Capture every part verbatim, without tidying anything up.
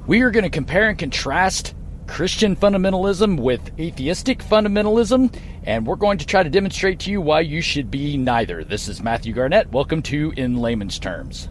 We are going to compare and contrast Christian fundamentalism with atheistic fundamentalism, and we're going to try to demonstrate to you why you should be neither. This is Matthew Garnett. Welcome to In Layman's Terms.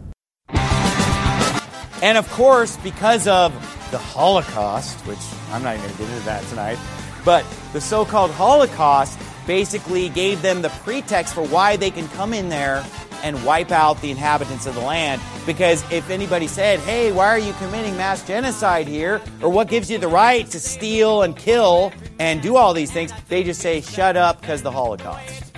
And of course, because of the Holocaust, which I'm not even going to get into that tonight, but the so-called Holocaust basically gave them the pretext for why they can come in there and wipe out the inhabitants of the land. Because if anybody said, hey, why are you committing mass genocide here? Or what gives you the right to steal and kill and do all these things? They just say, shut up, because the Holocaust.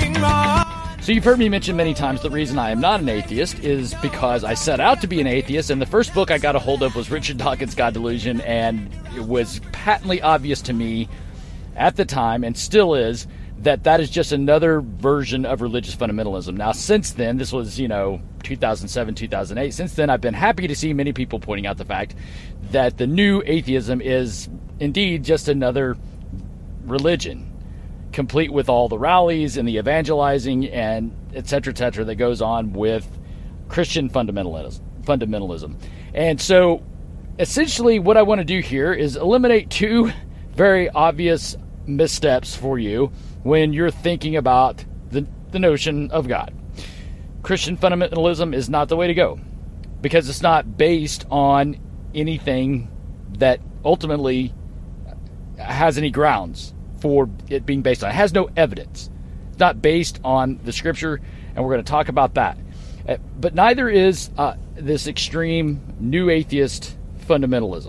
So you've heard me mention many times the reason I am not an atheist is because I set out to be an atheist, and the first book I got a hold of was Richard Dawkins' God Delusion, and it was patently obvious to me at the time, and still is, that that is just another version of religious fundamentalism. Now, since then, this was, you know, two thousand seven, two thousand eight, since then I've been happy to see many people pointing out the fact that the new atheism is indeed just another religion, complete with all the rallies and the evangelizing and et cetera, et cetera, that goes on with Christian fundamentalism. fundamentalism. And so, essentially, what I want to do here is eliminate two very obvious missteps for you when you're thinking about the, the notion of God. Christian fundamentalism is not the way to go, because it's not based on anything that ultimately has any grounds for it being based on. It has no evidence. It's not based on the scripture, and we're going to talk about that. Uh, but neither is uh, this extreme new atheist fundamentalism.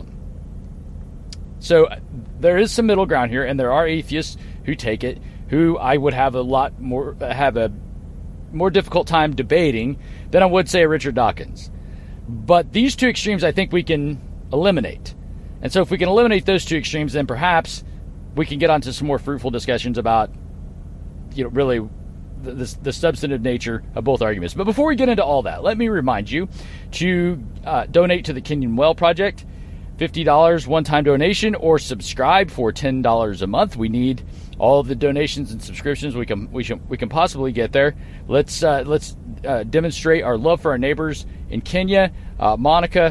So uh, there is some middle ground here, and there are atheists who take it, who I would have a lot more, have a more difficult time debating than I would, say, a Richard Dawkins. But these two extremes I think we can eliminate. And so if we can eliminate those two extremes, then perhaps we can get onto some more fruitful discussions about, you know, really the, the, the substantive nature of both arguments. But before we get into all that, let me remind you to uh, donate to the Kenyon Well Project, fifty dollars one-time donation, or subscribe for ten dollars a month. We need all of the donations and subscriptions we can we can we can possibly get there. Let's uh, let's uh, demonstrate our love for our neighbors in Kenya. Uh, Monica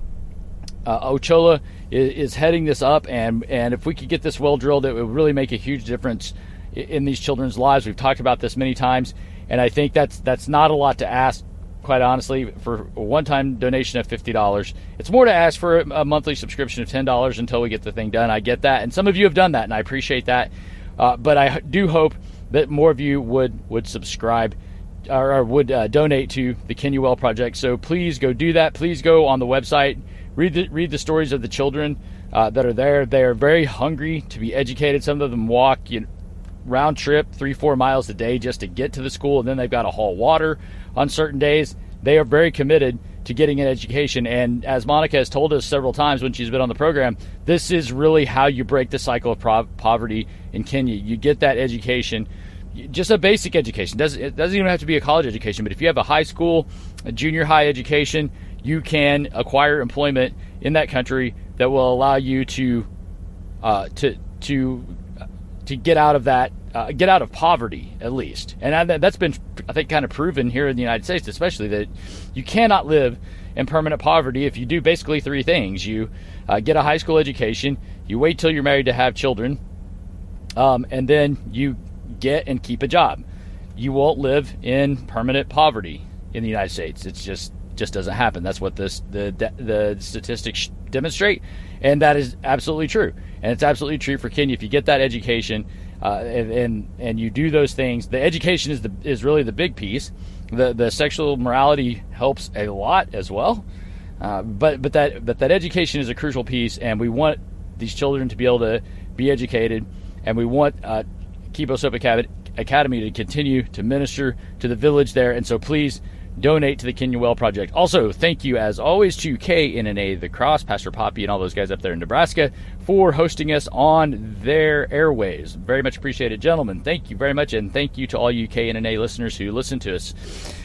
uh, Ochola is, is heading this up, and and if we could get this well drilled, it would really make a huge difference in, in these children's lives. We've talked about this many times, and I think that's that's not a lot to ask, quite honestly, for a one-time donation of fifty dollars. It's more to ask for a monthly subscription of ten dollars until we get the thing done. I get that, and some of you have done that, and I appreciate that. Uh, but I do hope that more of you would, would subscribe or, or would uh, donate to the Kenyon Well Project. So please go do that. Please go on the website, read the, read the stories of the children uh, that are there. They are very hungry to be educated. Some of them walk, you know, round trip three, four miles a day just to get to the school, and then they've got to haul water on certain days. They are very committed to getting an education, and as Monica has told us several times when she's been on the program, this is really how you break the cycle of pro- poverty in Kenya. You get that education, just a basic education. Doesn't, it doesn't even have to be a college education, but if you have a high school, a junior high education, you can acquire employment in that country that will allow you to uh, to to to get out of that, uh, get out of poverty at least. And that's been, I think, kind of proven here in the United States, especially, that you cannot live in permanent poverty if you do basically three things. You uh, get a high school education, you wait till you're married to have children, um, and then you get and keep a job. You won't live in permanent poverty in the United States. It's just just doesn't happen. That's what this the the statistics demonstrate, and that is absolutely true. And it's absolutely true for Kenya. If you get that education uh, and, and and you do those things, the education is the is really the big piece. The the sexual morality helps a lot as well, uh, but but that but that education is a crucial piece, and we want these children to be able to be educated, and we want uh, Kibos Hope Academy to continue to minister to the village there. And so please donate to the Kenyon Well Project. Also, thank you, as always, to K N N A The Cross, Pastor Poppy, and all those guys up there in Nebraska for hosting us on their airways. Very much appreciated, gentlemen. Thank you very much, and thank you to all you K N N A listeners who listen to us.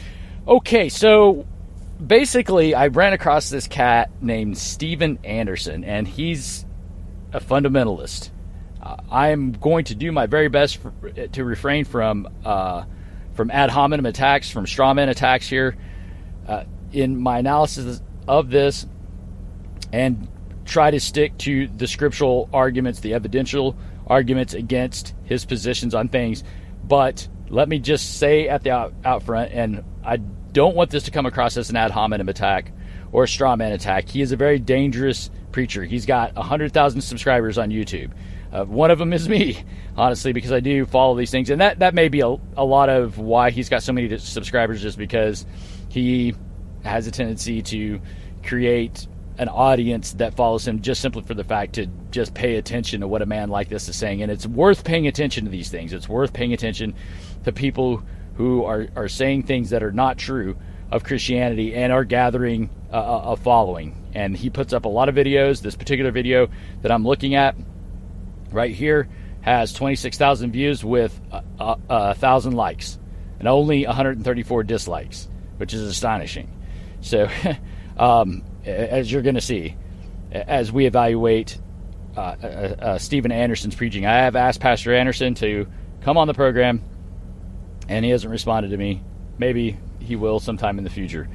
Okay, so basically, I ran across this cat named Steven Anderson, and he's a fundamentalist. Uh, I'm going to do my very best for, to refrain from uh, from ad hominem attacks, from straw man attacks here uh, in my analysis of this, and try to stick to the scriptural arguments, the evidential arguments against his positions on things. But let me just say at the out, out front, and I don't want this to come across as an ad hominem attack or a straw man attack. He is a very dangerous preacher. He's got one hundred thousand subscribers on YouTube. Uh, one of them is me, honestly, because I do follow these things. And that, that may be a, a lot of why he's got so many subscribers, just because he has a tendency to create an audience that follows him just simply for the fact to just pay attention to what a man like this is saying. And it's worth paying attention to these things. It's worth paying attention to people who are, are saying things that are not true of Christianity and are gathering a, a following. And he puts up a lot of videos. This particular video that I'm looking at right here has twenty-six thousand views with a, a, a one thousand likes and only one hundred thirty-four dislikes, which is astonishing. So, um, as you're going to see, as we evaluate uh, uh, uh, Steven Anderson's preaching, I have asked Pastor Anderson to come on the program, and he hasn't responded to me. Maybe he will sometime in the future.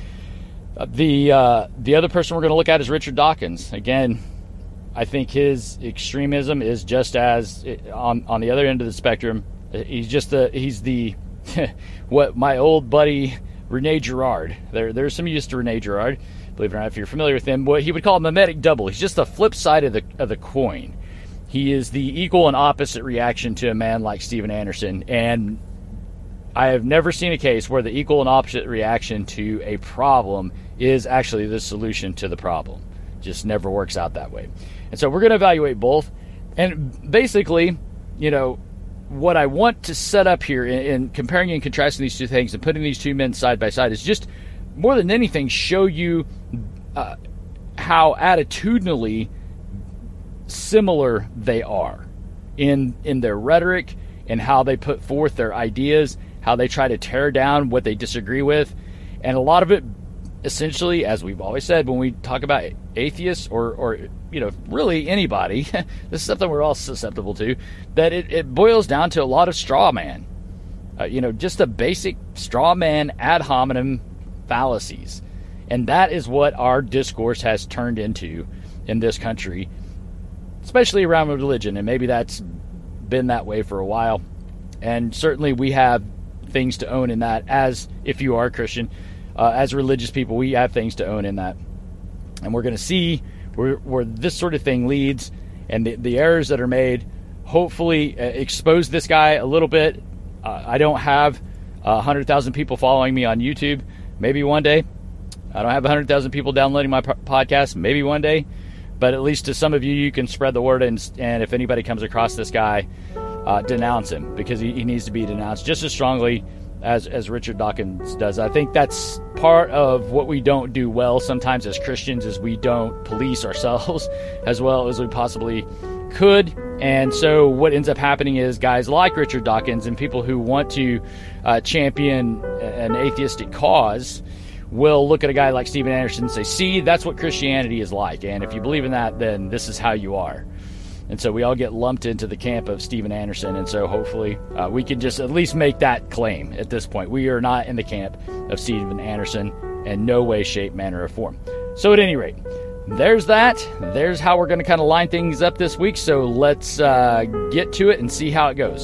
Uh, the uh, the other person we're going to look at is Richard Dawkins. Again, I think his extremism is just as on on the other end of the spectrum. He's just the he's the what my old buddy Rene Girard. There there's some use to Rene Girard. Believe it or not, if you're familiar with him, what he would call a mimetic double. He's just the flip side of the of the coin. He is the equal and opposite reaction to a man like Steven Anderson, and I have never seen a case where the equal and opposite reaction to a problem is actually the solution to the problem. Just never works out that way. And so we're going to evaluate both. And basically, you know, what I want to set up here in, in comparing and contrasting these two things and putting these two men side by side is just, more than anything, show you uh, how attitudinally similar they are in in their rhetoric and how they put forth their ideas, how they try to tear down what they disagree with. And a lot of it, essentially, as we've always said, when we talk about atheists or, or you know, really anybody, this is something we're all susceptible to, that it, it boils down to a lot of straw man. Uh, you know, just a basic straw man ad hominem fallacies. And that is what our discourse has turned into in this country, especially around religion. And maybe that's been that way for a while. And certainly we have things to own in that, as if you are a Christian. Uh, as religious people, we have things to own in that. And we're going to see where, where this sort of thing leads, and the, the errors that are made hopefully uh, expose this guy a little bit. Uh, I don't have uh, one hundred thousand people following me on YouTube. Maybe one day. I don't have one hundred thousand people downloading my po- podcast. Maybe one day. But at least to some of you, you can spread the word, and, and if anybody comes across this guy, uh, denounce him, because he, he needs to be denounced just as strongly as as Richard Dawkins does. I think that's part of what we don't do well sometimes as Christians, is we don't police ourselves as well as we possibly could. And so what ends up happening is guys like Richard Dawkins and people who want to uh, champion an atheistic cause will look at a guy like Steven Anderson and say, see, that's what Christianity is like. And if you believe in that, then this is how you are. And so we all get lumped into the camp of Steven Anderson. And so hopefully uh, we can just at least make that claim at this point. We are not in the camp of Steven Anderson in no way, shape, manner, or form. So at any rate, there's that. There's how we're going to kind of line things up this week. So let's uh, get to it and see how it goes.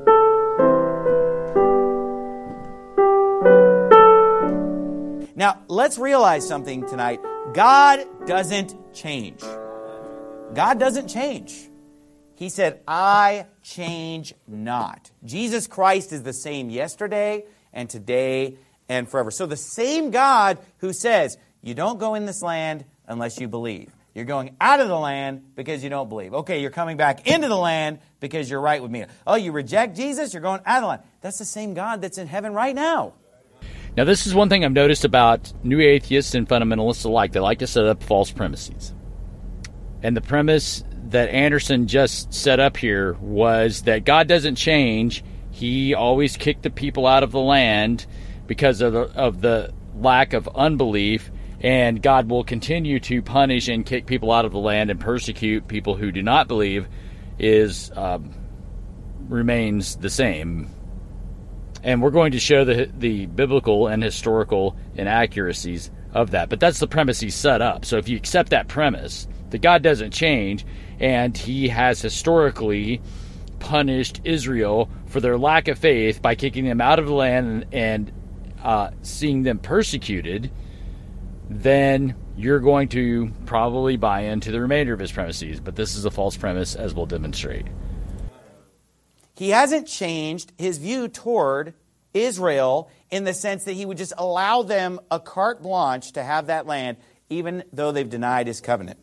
Now, let's realize something tonight. God doesn't change. God doesn't change. He said, I change not. Jesus Christ is the same yesterday and today and forever. So the same God who says, you don't go in this land unless you believe. You're going out of the land because you don't believe. Okay, you're coming back into the land because you're right with me. Oh, you reject Jesus, you're going out of the land. That's the same God that's in heaven right now. Now, this is one thing I've noticed about new atheists and fundamentalists alike. They like to set up false premises. And the premise that Anderson just set up here was that God doesn't change. He always kicked the people out of the land because of the, of the lack of unbelief. And God will continue to punish and kick people out of the land and persecute people who do not believe is um, remains the same. And we're going to show the the biblical and historical inaccuracies of that. But that's the premise he set up. So if you accept that premise, that God doesn't change, and he has historically punished Israel for their lack of faith by kicking them out of the land and, and uh, seeing them persecuted, then you're going to probably buy into the remainder of his premises. But this is a false premise, as we'll demonstrate. He hasn't changed his view toward Israel in the sense that he would just allow them a carte blanche to have that land, even though they've denied his covenant.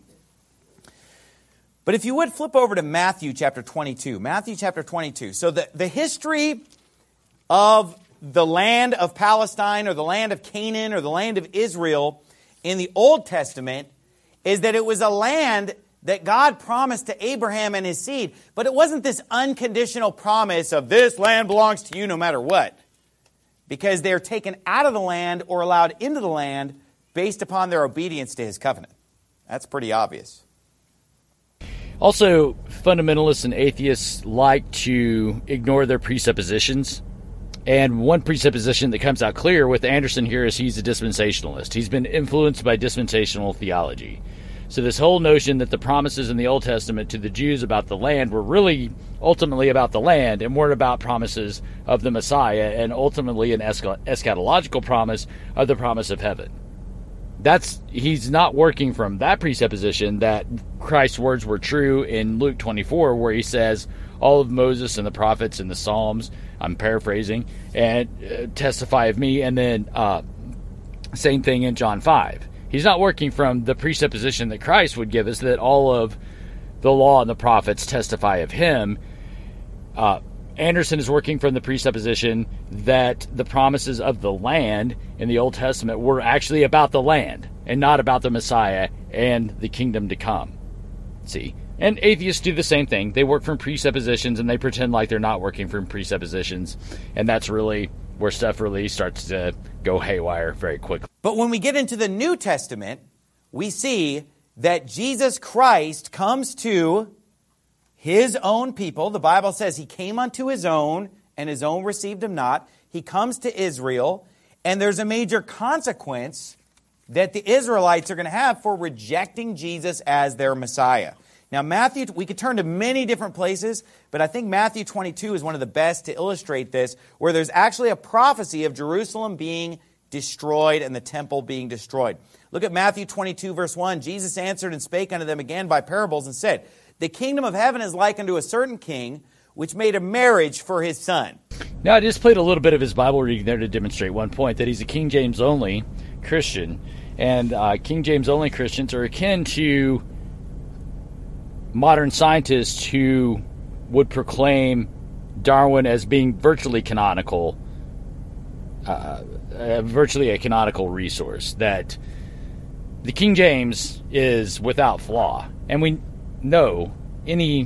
But if you would flip over to Matthew chapter twenty-two. Matthew chapter twenty-two. So the, the history of the land of Palestine or the land of Canaan or the land of Israel in the Old Testament is that it was a land that God promised to Abraham and his seed. But it wasn't this unconditional promise of this land belongs to you no matter what. Because they're taken out of the land or allowed into the land based upon their obedience to his covenant. That's pretty obvious. Also, fundamentalists and atheists like to ignore their presuppositions. And one presupposition that comes out clear with Anderson here is he's a dispensationalist. He's been influenced by dispensational theology. So this whole notion that the promises in the Old Testament to the Jews about the land were really ultimately about the land and weren't about promises of the Messiah and ultimately an eschatological promise of the promise of heaven. That's he's not working from that presupposition that Christ's words were true in Luke twenty-four, where he says all of Moses and the prophets and the Psalms, I'm paraphrasing, and uh, testify of me, and then uh, same thing in John five. He's not working from the presupposition that Christ would give us that all of the law and the prophets testify of him. Uh, Anderson is working from the presupposition that the promises of the land in the Old Testament were actually about the land and not about the Messiah and the kingdom to come. See? And atheists do the same thing. They work from presuppositions and they pretend like they're not working from presuppositions. And that's really where stuff really starts to go haywire very quickly. But when we get into the New Testament, we see that Jesus Christ comes to his own people. The Bible says he came unto his own, and his own received him not. He comes to Israel, and there's a major consequence that the Israelites are going to have for rejecting Jesus as their Messiah. Now, Matthew, we could turn to many different places, but I think Matthew twenty-two is one of the best to illustrate this, where there's actually a prophecy of Jerusalem being destroyed and the temple being destroyed. Look at Matthew twenty-two, verse one. Jesus answered and spake unto them again by parables and said, the kingdom of heaven is like unto a certain king, which made a marriage for his son. Now, I just played a little bit of his Bible reading there to demonstrate one point, that he's a King James only Christian. And uh, King James only Christians are akin to modern scientists who would proclaim Darwin as being virtually canonical, uh, uh, virtually a canonical resource, that the King James is without flaw. And we know any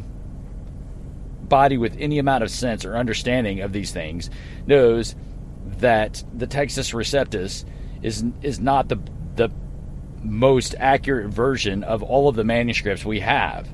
body with any amount of sense or understanding of these things knows that the Textus Receptus is is not the the most accurate version of all of the manuscripts we have.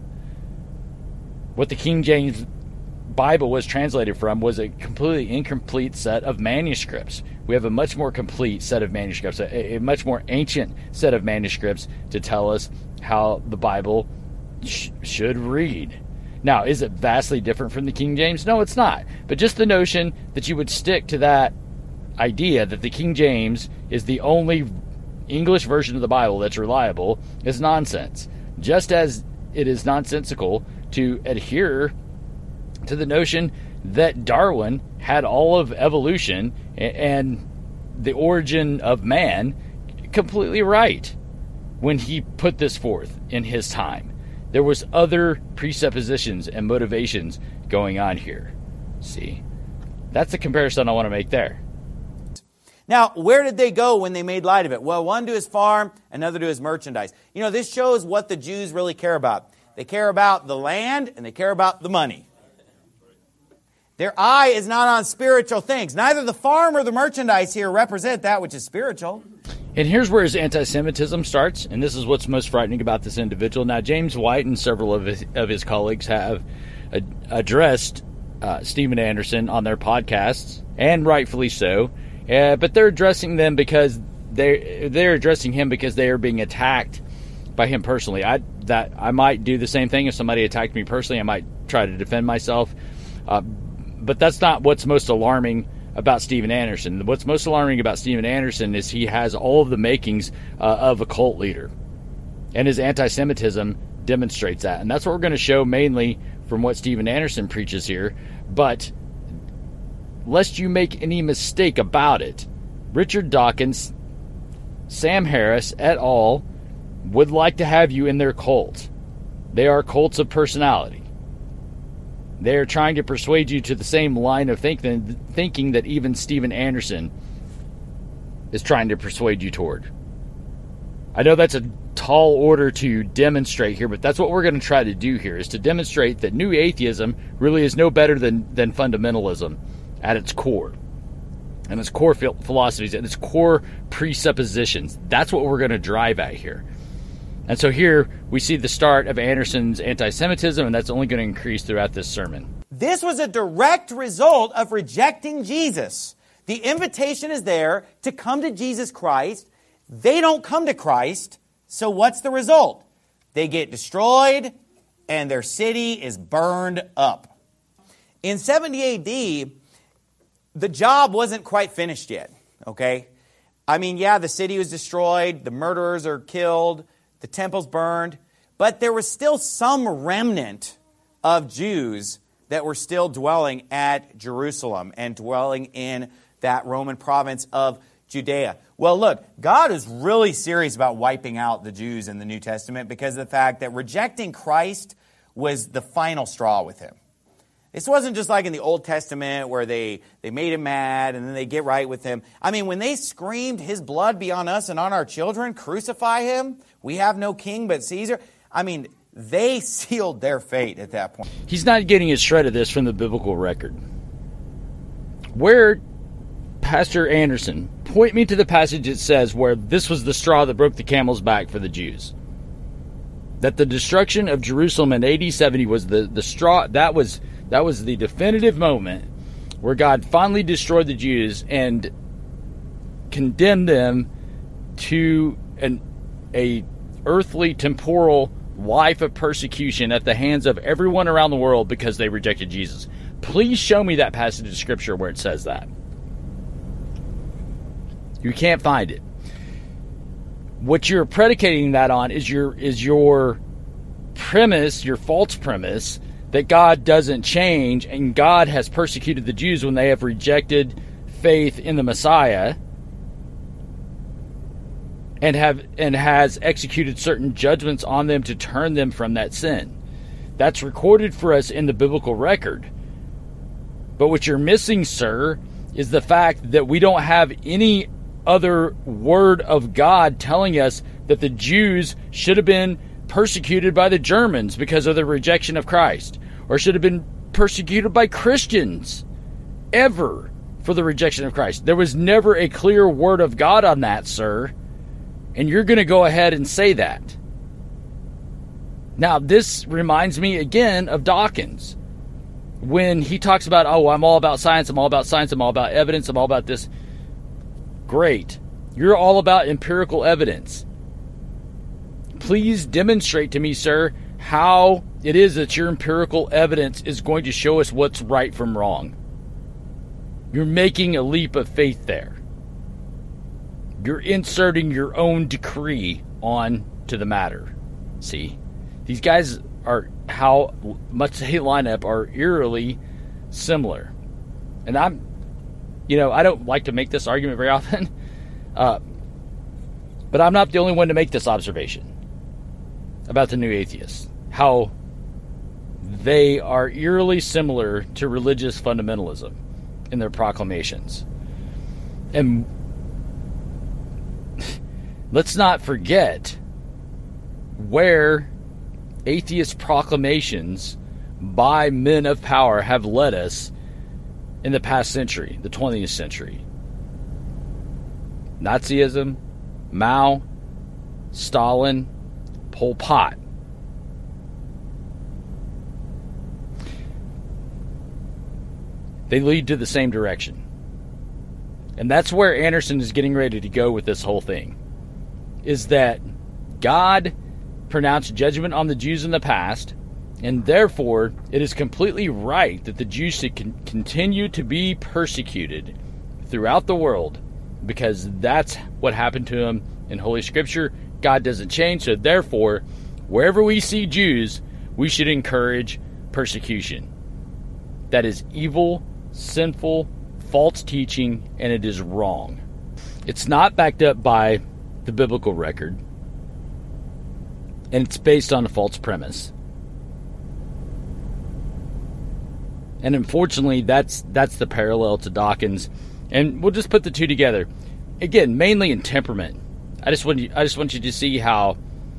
What the King James Bible was translated from was a completely incomplete set of manuscripts. We have a much more complete set of manuscripts, a, a much more ancient set of manuscripts to tell us how the Bible sh- should read. Now, is it vastly different from the King James? No, it's not. But just the notion that you would stick to that idea that the King James is the only English version of the Bible that's reliable is nonsense. Just as it is nonsensical to adhere to the notion that Darwin had all of evolution and the origin of man completely right when he put this forth in his time. There was other presuppositions and motivations going on here. See? That's the comparison I want to make there. Now, where did they go when they made light of it? Well, one to his farm, another to his merchandise. You know, this shows what the Jews really care about. They care about the land and they care about the money. Their eye is not on spiritual things. Neither the farm or the merchandise here represent that which is spiritual. And here's where his anti-Semitism starts, and this is what's most frightening about this individual. Now, James White and several of his, of his colleagues have ad- addressed uh, Steven Anderson on their podcasts, and rightfully so. Uh, but they're addressing them because they're, they're addressing him because they are being attacked by him personally. I that I might do the same thing if somebody attacked me personally. I might try to defend myself. Uh, but that's not what's most alarming about Steven Anderson. What's most alarming about Steven Anderson is he has all of the makings uh, of a cult leader. And his anti-Semitism demonstrates that. And that's what we're going to show mainly from what Steven Anderson preaches here. But lest you make any mistake about it, Richard Dawkins, Sam Harris, et al. Would like to have you in their cult. They are cults of personality. They are trying to persuade you to the same line of think- thinking that even Steven Anderson is trying to persuade you toward. I know that's a tall order to demonstrate here, but that's what we're going to try to do here, is to demonstrate that new atheism really is no better than, than fundamentalism at its core. And its core philosophies and its core presuppositions. That's what we're going to drive at here. And so here we see the start of Anderson's anti-Semitism, and that's only going to increase throughout this sermon. This was a direct result of rejecting Jesus. The invitation is there to come to Jesus Christ. They don't come to Christ, so what's the result? They get destroyed, and their city is burned up. In seventy A D, the job wasn't quite finished yet, okay? I mean, yeah, the city was destroyed, the murderers are killed, the temple's burned, but there was still some remnant of Jews that were still dwelling at Jerusalem and dwelling in that Roman province of Judea. Well, look, God is really serious about wiping out the Jews in the New Testament because of the fact that rejecting Christ was the final straw with him. This wasn't just like in the Old Testament where they, they made him mad and then they get right with him. I mean, when they screamed, his blood be on us and on our children, crucify him, we have no king but Caesar. I mean, they sealed their fate at that point. He's not getting a shred of this from the biblical record. Where, Pastor Anderson, point me to the passage that says where this was the straw that broke the camel's back for the Jews. That the destruction of Jerusalem in A D seventy was the, the straw, that was... That was the definitive moment where God finally destroyed the Jews and condemned them to an a earthly, temporal life of persecution at the hands of everyone around the world because they rejected Jesus. Please show me that passage of Scripture where it says that. You can't find it. What you're predicating that on is your is your premise, your false premise, that God doesn't change and God has persecuted the Jews when they have rejected faith in the Messiah and have and has executed certain judgments on them to turn them from that sin. That's recorded for us in the biblical record. But what you're missing, sir, is the fact that we don't have any other word of God telling us that the Jews should have been persecuted by the Germans because of the rejection of Christ, or should have been persecuted by Christians ever for the rejection of Christ. There was never a clear word of God on that, sir. And you're going to go ahead and say that. Now, this reminds me again of Dawkins. When he talks about, oh, I'm all about science, I'm all about science, I'm all about evidence, I'm all about this. Great. You're all about empirical evidence. Please demonstrate to me, sir, how it is that your empirical evidence is going to show us what's right from wrong. You're making a leap of faith there. You're inserting your own decree on to the matter. See? These guys are, how much they line up are eerily similar. And I'm, you know, I don't like to make this argument very often. Uh, but I'm not the only one to make this observation about the new atheists. How they are eerily similar to religious fundamentalism in their proclamations. And let's not forget where atheist proclamations by men of power have led us in the past century, the twentieth century. Nazism, Mao, Stalin, Pol Pot. They lead to the same direction. And that's where Anderson is getting ready to go with this whole thing. Is that God pronounced judgment on the Jews in the past, and therefore it is completely right that the Jews should con- continue to be persecuted throughout the world, because that's what happened to them in Holy Scripture. God doesn't change, so therefore, wherever we see Jews, we should encourage persecution. That is evil, sinful, false teaching, and it is wrong. It's not backed up by the biblical record, and it's based on a false premise. And unfortunately, that's that's the parallel to Dawkins, and we'll just put the two together. Again, mainly in temperament. I just want you, I just want you to see how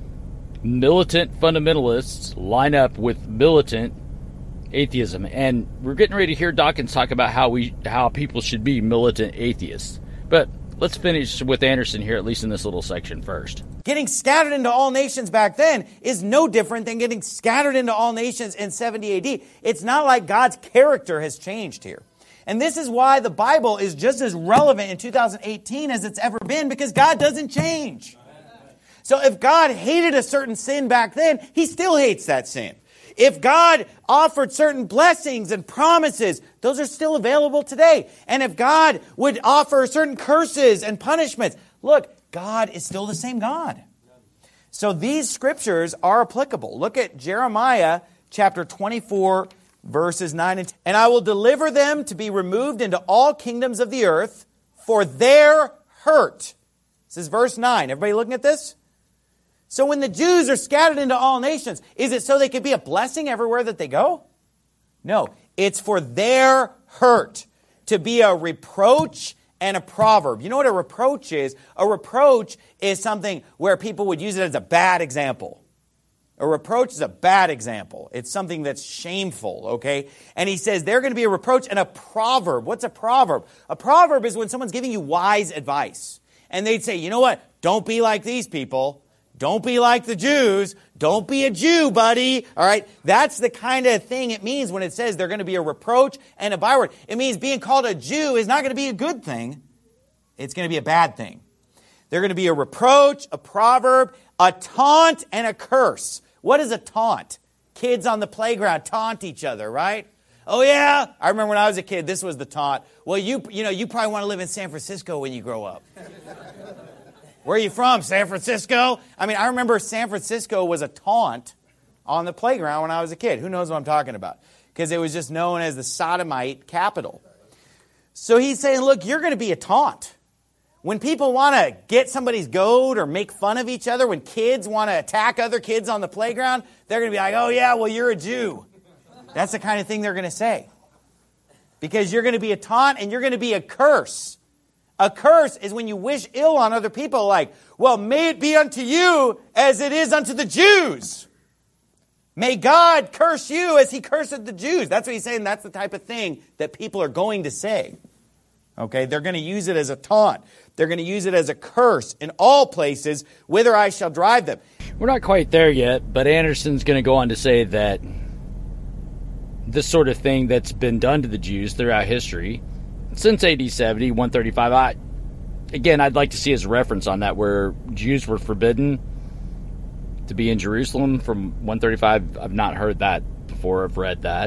militant fundamentalists line up with militant atheism, and we're getting ready to hear Dawkins talk about how we how people should be militant atheists. But let's finish with Anderson here, at least in this little section first. Getting scattered into all nations back then is no different than getting scattered into all nations in seventy A D. It's not like God's character has changed here. And this is why the Bible is just as relevant in two thousand eighteen as it's ever been, because God doesn't change. So if God hated a certain sin back then, He still hates that sin. If God offered certain blessings and promises, those are still available today. And if God would offer certain curses and punishments, look, God is still the same God. So these scriptures are applicable. Look at Jeremiah chapter twenty-four, verses nine and ten. And I will deliver them to be removed into all kingdoms of the earth for their hurt. This is verse nine. Everybody looking at this? So when the Jews are scattered into all nations, is it so they can be a blessing everywhere that they go? No, it's for their hurt, to be a reproach and a proverb. You know what a reproach is? A reproach is something where people would use it as a bad example. A reproach is a bad example. It's something that's shameful, okay? And he says they're going to be a reproach and a proverb. What's a proverb? A proverb is when someone's giving you wise advice. And they'd say, you know what? Don't be like these people. Don't be like the Jews. Don't be a Jew, buddy. All right? That's the kind of thing it means when it says they're going to be a reproach and a byword. It means being called a Jew is not going to be a good thing. It's going to be a bad thing. They're going to be a reproach, a proverb, a taunt, and a curse. What is a taunt? Kids on the playground taunt each other, right? Oh, yeah? I remember when I was a kid, this was the taunt. Well, you you know, you probably want to live in San Francisco when you grow up. Where are you from? San Francisco? I mean, I remember San Francisco was a taunt on the playground when I was a kid. Who knows what I'm talking about? Because it was just known as the sodomite capital. So he's saying, look, you're going to be a taunt. When people want to get somebody's goat or make fun of each other, when kids want to attack other kids on the playground, they're going to be like, oh yeah, well, you're a Jew. That's the kind of thing they're going to say. Because you're going to be a taunt and you're going to be a curse. A curse is when you wish ill on other people, like, well, may it be unto you as it is unto the Jews. May God curse you as He cursed the Jews. That's what he's saying. That's the type of thing that people are going to say. Okay, they're going to use it as a taunt. They're going to use it as a curse in all places, whither I shall drive them. We're not quite there yet, but Anderson's going to go on to say that this sort of thing that's been done to the Jews throughout history, since A D seventy, one thirty-five, I, again, I'd like to see his reference on that, where Jews were forbidden to be in Jerusalem from one thirty-five. I've not heard that before. I've read that.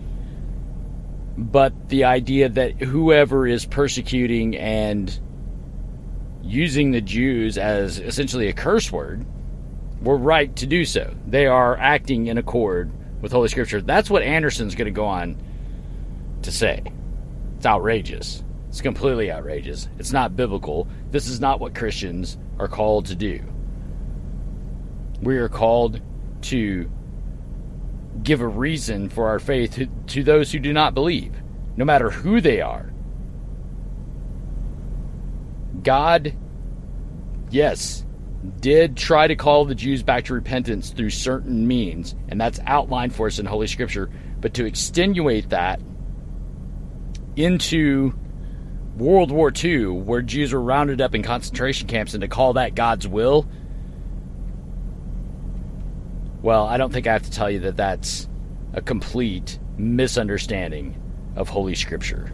But the idea that whoever is persecuting and using the Jews as essentially a curse word, were right to do so. They are acting in accord with Holy Scripture. That's what Anderson's going to go on to say. It's outrageous. It's completely outrageous. It's not biblical. This is not what Christians are called to do. We are called to give a reason for our faith to, to those who do not believe, no matter who they are. God, yes, did try to call the Jews back to repentance through certain means, and that's outlined for us in Holy Scripture. But to extenuate that into World War Two, where Jews were rounded up in concentration camps, and to call that God's will, well, I don't think I have to tell you that that's a complete misunderstanding of Holy Scripture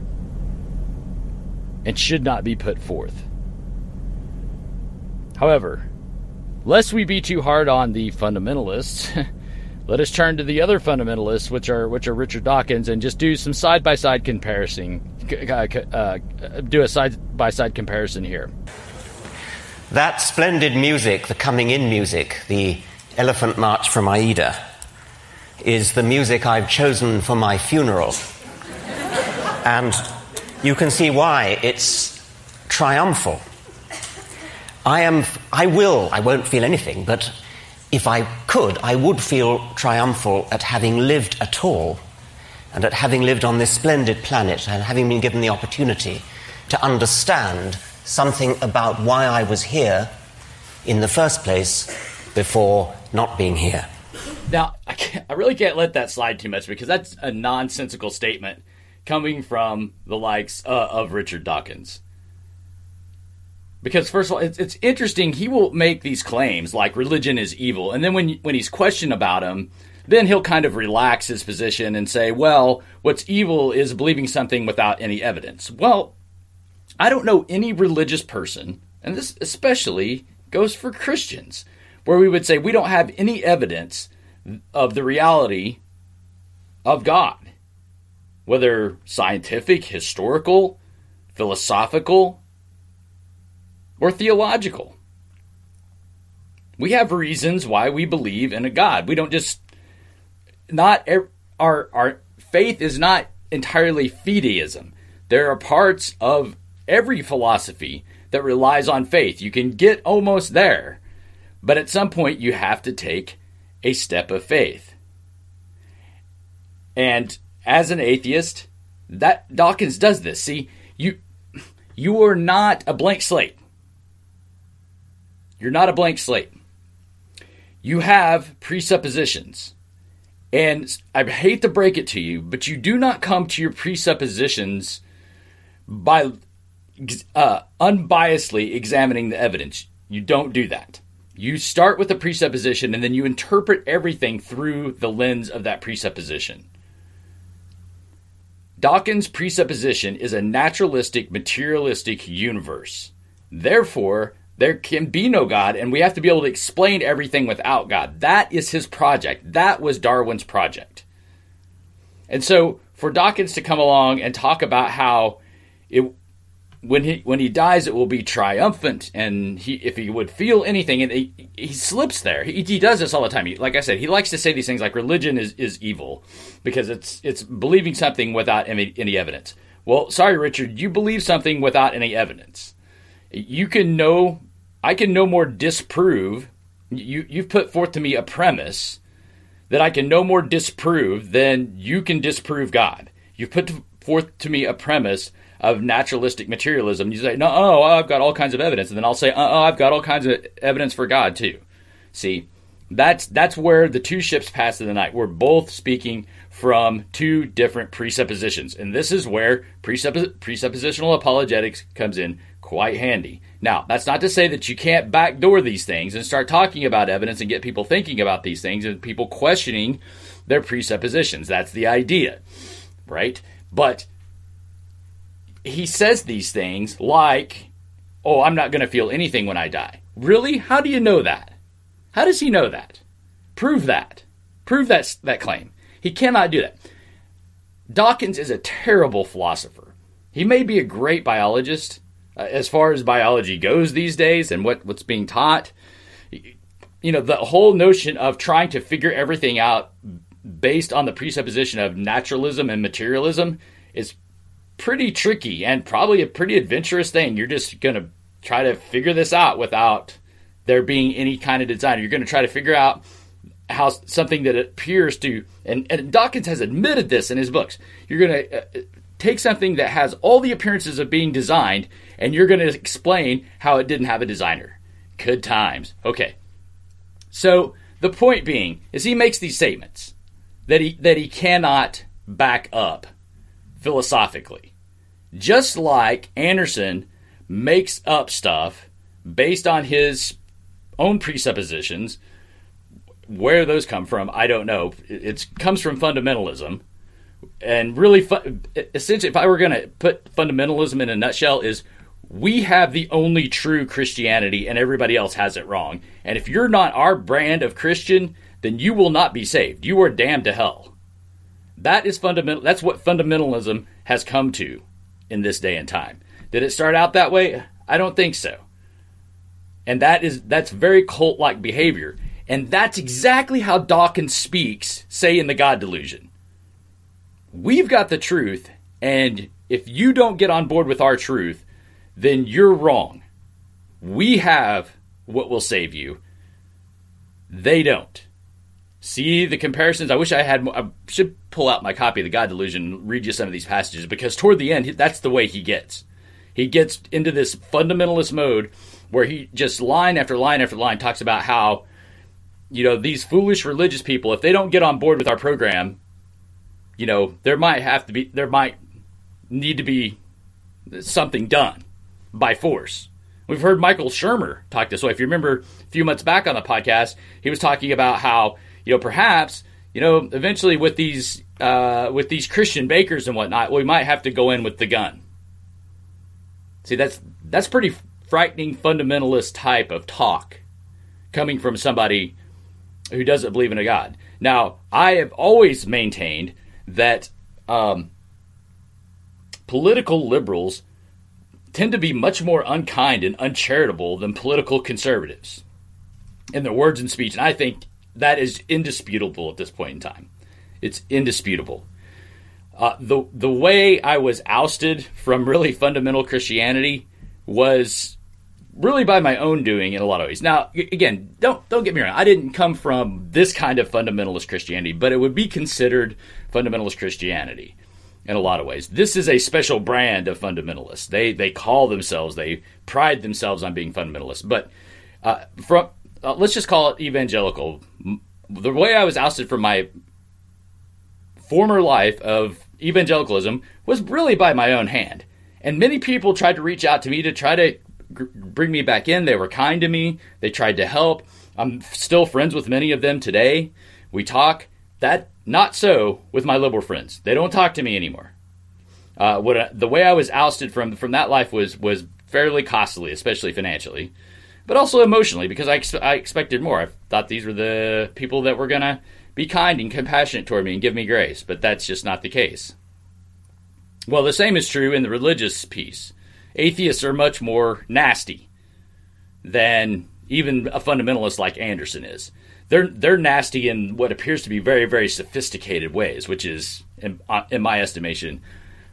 and should not be put forth. However, Lest we be too hard on the fundamentalists, let us turn to the other fundamentalists, which are which are Richard Dawkins, and just do some side-by-side comparison. Uh, uh, do a side-by-side comparison here. That splendid music, the coming in music, the Elephant March from Aida, is the music I've chosen for my funeral. And you can see why it's triumphal. I am, I will, I won't feel anything, but if I could, I would feel triumphal at having lived at all, and at having lived on this splendid planet, and having been given the opportunity to understand something about why I was here in the first place before not being here. Now, I, can't, I really can't let that slide too much, because that's a nonsensical statement coming from the likes uh, of Richard Dawkins. Because, first of all, it's, it's interesting. He will make these claims like religion is evil. And then when when he's questioned about him, then he'll kind of relax his position and say, well, what's evil is believing something without any evidence. Well, I don't know any religious person, and this especially goes for Christians, where we would say we don't have any evidence of the reality of God, whether scientific, historical, philosophical, or theological. We have reasons why we believe in a God. We don't just, not, our, our faith is not entirely fideism. There are parts of every philosophy that relies on faith. You can get almost there, but at some point you have to take a step of faith. And as an atheist, that Dawkins does this. See, you you are not a blank slate. You're not a blank slate. You have presuppositions. And I hate to break it to you, but you do not come to your presuppositions by uh, unbiasedly examining the evidence. You don't do that. You start with a presupposition, and then you interpret everything through the lens of that presupposition. Dawkins' presupposition is a naturalistic, materialistic universe. Therefore, there can be no God, and we have to be able to explain everything without God. That is his project. That was Darwin's project. And so, for Dawkins to come along and talk about how it, when he when he dies, it will be triumphant, and he if he would feel anything, and he, he slips there. He, he does this all the time. He, like I said, he likes to say these things like religion is, is evil because it's it's believing something without any, any evidence. Well, sorry, Richard, you believe something without any evidence. You can know, I can no more disprove, you, you've put forth to me a premise that I can no more disprove than you can disprove God. You've put forth to me a premise of naturalistic materialism. You say, no, oh, I've got all kinds of evidence. And then I'll say, oh, I've got all kinds of evidence for God too. See, that's that's where the two ships pass in the night. We're both speaking from two different presuppositions. And this is where presuppos- presuppositional apologetics comes in quite handy. Now, that's not to say that you can't backdoor these things and start talking about evidence and get people thinking about these things and people questioning their presuppositions. That's the idea, right? But he says these things like, oh, I'm not going to feel anything when I die. Really? How do you know that? How does he know that? Prove that. Prove that, that claim. He cannot do that. Dawkins is a terrible philosopher. He may be a great biologist, uh, as far as biology goes these days and what, what's being taught. You know, the whole notion of trying to figure everything out based on the presupposition of naturalism and materialism is pretty tricky and probably a pretty adventurous thing. You're just going to try to figure this out without there being any kind of design. You're going to try to figure out how something that appears to, and, and Dawkins has admitted this in his books, you're going to uh, take something that has all the appearances of being designed and you're going to explain how it didn't have a designer. Good times. Okay. So the point being is he makes these statements that he that he cannot back up philosophically. Just like Anderson makes up stuff based on his own presuppositions. Where those come from, I don't know. It comes from fundamentalism. And really, essentially, if I were going to put fundamentalism in a nutshell, is we have the only true Christianity and everybody else has it wrong. And if you're not our brand of Christian, then you will not be saved. You are damned to hell. That is fundamental. That's what fundamentalism has come to in this day and time. Did it start out that way? I don't think so. And that is that's very cult-like behavior. And that's exactly how Dawkins speaks, say in The God Delusion. We've got the truth, and if you don't get on board with our truth, then you're wrong. We have what will save you. They don't. See the comparisons? I wish I had more. I should pull out my copy of The God Delusion and read you some of these passages, because toward the end, that's the way he gets. He gets into this fundamentalist mode where he just line after line after line talks about how, you know, these foolish religious people, if they don't get on board with our program, you know, there might have to be, there might need to be something done by force. We've heard Michael Shermer talk this way. If you remember a few months back on the podcast, he was talking about how, you know, perhaps, you know, eventually with these uh, with these Christian bakers and whatnot, we might have to go in with the gun. See, that's that's pretty frightening fundamentalist type of talk coming from somebody who doesn't believe in a God. Now, I have always maintained that um, political liberals tend to be much more unkind and uncharitable than political conservatives in their words and speech. And I think that is indisputable at this point in time. It's indisputable. Uh, the the way I was ousted from really fundamental Christianity was really by my own doing in a lot of ways. Now, again, don't don't get me wrong. I didn't come from this kind of fundamentalist Christianity, but it would be considered fundamentalist Christianity in a lot of ways. This is a special brand of fundamentalists. They they call themselves, they pride themselves on being fundamentalists. But uh, from uh, let's just call it evangelical. The way I was ousted from my former life of evangelicalism was really by my own hand. And many people tried to reach out to me to try to g- bring me back in. They were kind to me. They tried to help. I'm still friends with many of them today. We talk. That not so with my liberal friends. They don't talk to me anymore. Uh, what uh, the way I was ousted from from that life was was fairly costly, especially financially, but also emotionally, because I, ex- I expected more. I thought these were the people that were going to be kind and compassionate toward me and give me grace, but that's just not the case. Well, the same is true in the religious piece. Atheists are much more nasty than even a fundamentalist like Anderson is. They're they're nasty in what appears to be very, very sophisticated ways, which is, in, in my estimation,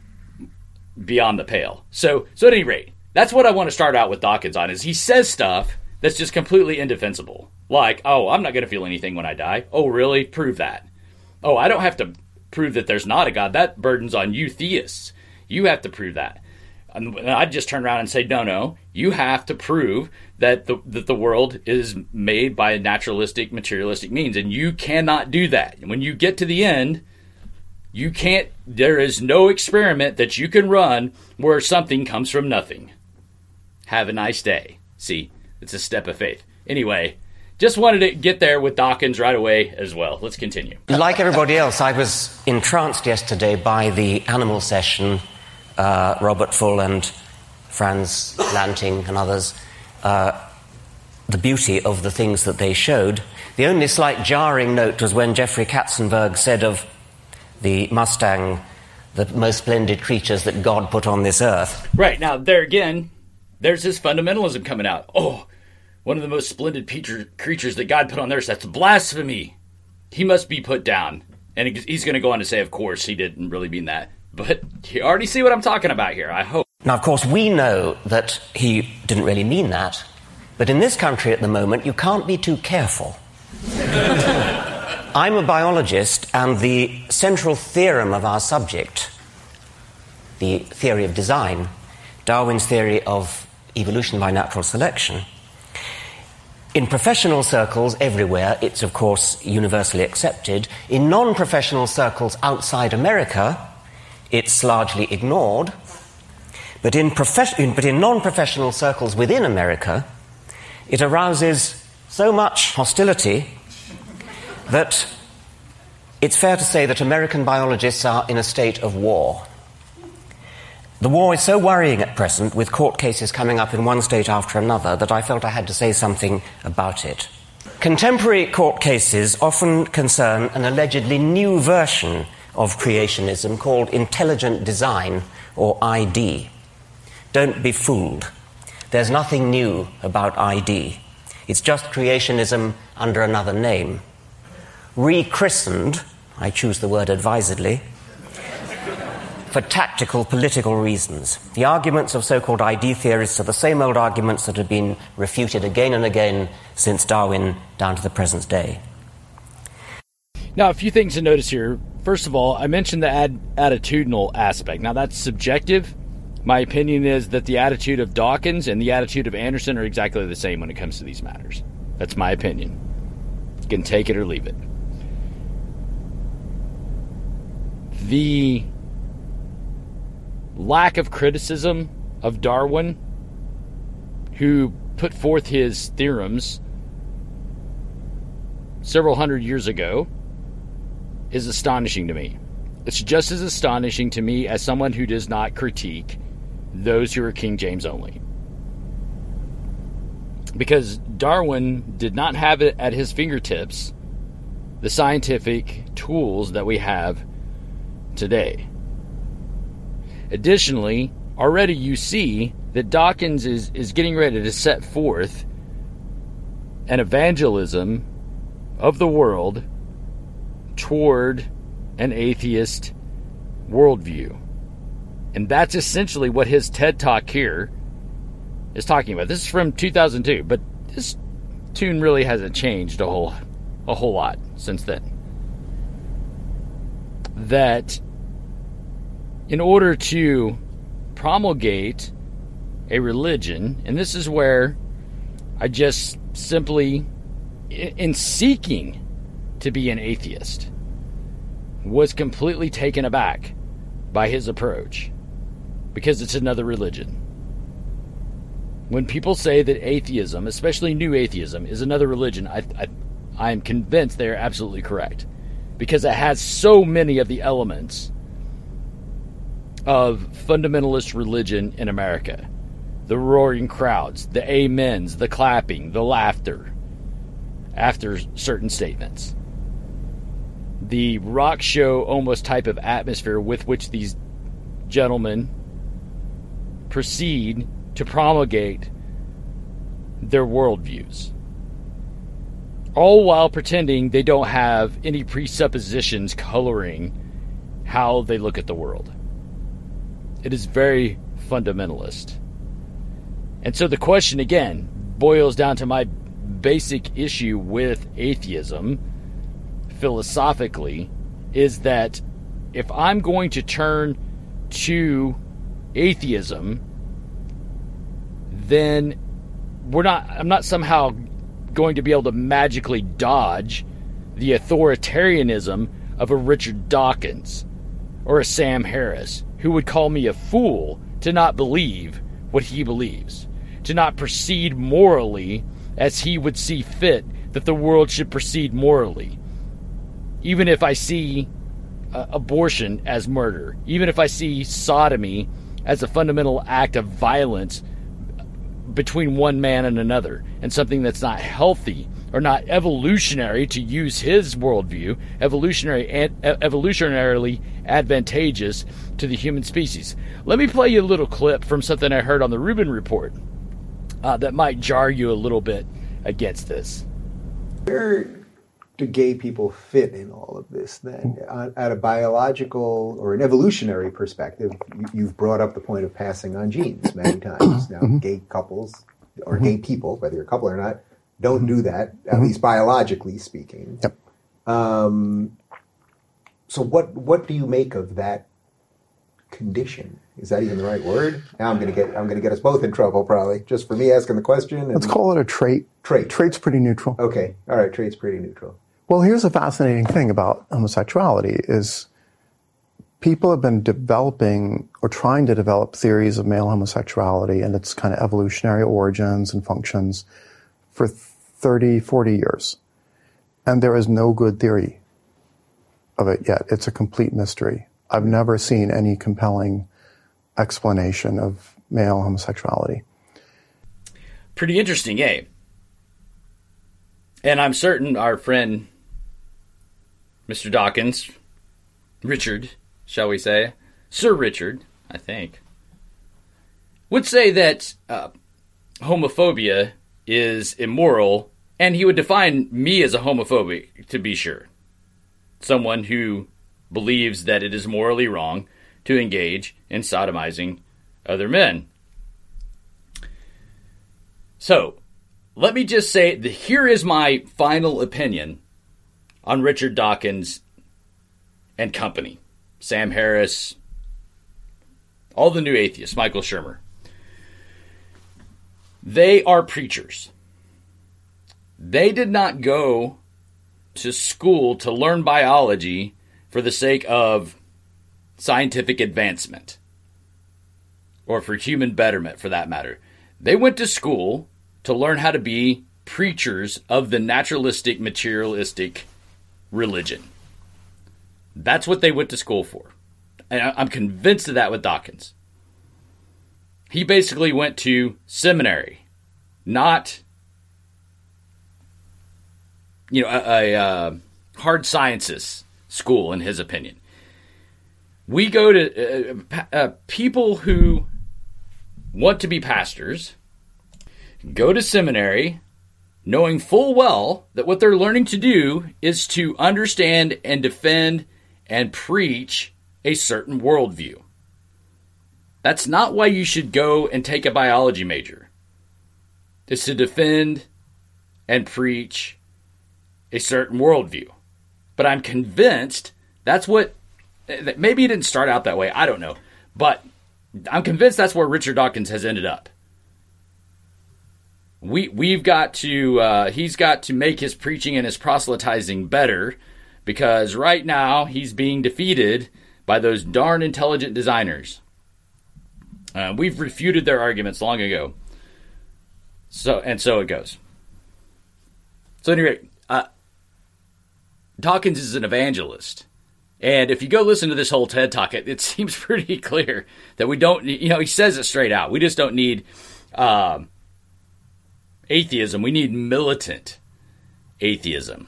beyond the pale. So, so at any rate, that's what I want to start out with Dawkins on, is he says stuff that's just completely indefensible. Like, oh, I'm not going to feel anything when I die. Oh, really? Prove that. Oh, I don't have to prove that there's not a God. That burden's on you theists. You have to prove that. And I'd just turn around and say, no, no. You have to prove that the, that the world is made by naturalistic, materialistic means. And you cannot do that. And when you get to the end, you can't, there is no experiment that you can run where something comes from nothing. Have a nice day. See, it's a step of faith. Anyway, just wanted to get there with Dawkins right away as well. Let's continue. Like everybody else, I was entranced yesterday by the animal session. Uh, Robert Full and Franz Lanting and others, uh, the beauty of the things that they showed. The only slight jarring note was when Jeffrey Katzenberg said of the Mustang, the most splendid creatures that God put on this earth. Right, now there again, there's this fundamentalism coming out. Oh, one of the most splendid creatures that God put on earth, that's blasphemy. He must be put down. And he's going to go on to say, of course, he didn't really mean that. But you already see what I'm talking about here, I hope. Now, of course, we know that he didn't really mean that. But in this country at the moment, you can't be too careful. I'm a biologist, and the central theorem of our subject, the theory of design, Darwin's theory of evolution by natural selection, in professional circles everywhere, it's, of course, universally accepted. In non-professional circles outside America, it's largely ignored. But in, profe- in, but in non-professional circles within America, it arouses so much hostility that it's fair to say that American biologists are in a state of war. The war is so worrying at present, with court cases coming up in one state after another, that I felt I had to say something about it. Contemporary court cases often concern an allegedly new version of creationism called intelligent design, or I D. Don't be fooled. There's nothing new about I D. It's just creationism under another name. Rechristened, I choose the word advisedly, for tactical political reasons. The arguments of so-called I D theorists are the same old arguments that have been refuted again and again since Darwin down to the present day. Now, a few things to notice here. First of all, I mentioned the ad- attitudinal aspect. Now, that's subjective. My opinion is that the attitude of Dawkins and the attitude of Anderson are exactly the same when it comes to these matters. That's my opinion. You can take it or leave it. The lack of criticism of Darwin, who put forth his theorems several hundred years ago, is astonishing to me. It's just as astonishing to me as someone who does not critique those who are King James only. Because Darwin did not have it at his fingertips the scientific tools that we have today. Additionally, already you see that Dawkins is, is getting ready to set forth an evangelism of the world toward an atheist worldview. And that's essentially what his TED Talk here is talking about. This is from two thousand two, but this tune really hasn't changed a whole a whole lot since then. That in order to promulgate a religion, and this is where I just simply, in seeking to be an atheist, was completely taken aback by his approach, because it's another religion. When people say that atheism, especially new atheism, is another religion, I, I, I am convinced they are absolutely correct, because it has so many of the elements of fundamentalist religion in America. The roaring crowds, the amens, the clapping, the laughter after certain statements. The rock show almost type of atmosphere with which these gentlemen proceed to promulgate their worldviews. All while pretending they don't have any presuppositions coloring how they look at the world. It is very fundamentalist. And so the question, again, boils down to my basic issue with atheism, philosophically, is that if I'm going to turn to atheism, then we're not, I'm not somehow going to be able to magically dodge the authoritarianism of a Richard Dawkins or a Sam Harris, who would call me a fool to not believe what he believes, to not proceed morally as he would see fit that the world should proceed morally. Even if I see uh, abortion as murder, even if I see sodomy as a fundamental act of violence between one man and another, and something that's not healthy or not evolutionary, to use his worldview, evolutionary and evolutionarily advantageous to the human species. Let me play you a little clip from something I heard on the Rubin Report uh, that might jar you a little bit against this. Where do gay people fit in all of this then? At a biological or an evolutionary perspective, you've brought up the point of passing on genes many times. Now, gay couples, or gay people, whether you're a couple or not, don't do that, at mm-hmm. least biologically speaking. Yep. Um, so what what do you make of that condition? Is that even the right word? Now I'm going to get I'm going to get us both in trouble probably, just for me asking the question. And Let's call it a trait. Trait. Trait's pretty neutral. Okay. All right. Trait's pretty neutral. Well, here's a fascinating thing about homosexuality is people have been developing or trying to develop theories of male homosexuality and its kind of evolutionary origins and functions for thirty, forty years. And there is no good theory of it yet. It's a complete mystery. I've never seen any compelling explanation of male homosexuality. Pretty interesting, eh? And I'm certain our friend Mister Dawkins, Richard, shall we say, Sir Richard, I think, would say that uh, homophobia is immoral, and he would define me as a homophobic, to be sure. Someone who believes that it is morally wrong to engage in sodomizing other men. So, let me just say that here is my final opinion on Richard Dawkins and company. Sam Harris, all the new atheists, Michael Shermer. They are preachers. They did not go to school to learn biology for the sake of scientific advancement, or for human betterment, for that matter. They went to school to learn how to be preachers of the naturalistic, materialistic religion. That's what they went to school for. And I'm convinced of that with Dawkins. He basically went to seminary, not, you know, a, a uh, hard sciences school, in his opinion. We go to uh, uh, people who want to be pastors, go to seminary, knowing full well that what they're learning to do is to understand and defend and preach a certain worldview. That's not why you should go and take a biology major. It's to defend and preach a certain worldview. But I'm convinced that's what, maybe it didn't start out that way, I don't know. But I'm convinced that's where Richard Dawkins has ended up. We, we've got to, uh, he's got to make his preaching and his proselytizing better, because right now he's being defeated by those darn intelligent designers. Uh, we've refuted their arguments long ago. So, and so it goes. So anyway, uh, Dawkins is an evangelist. And if you go listen to this whole TED Talk, it, it seems pretty clear that we don't, you know, he says it straight out. We just don't need uh, atheism. We need militant atheism.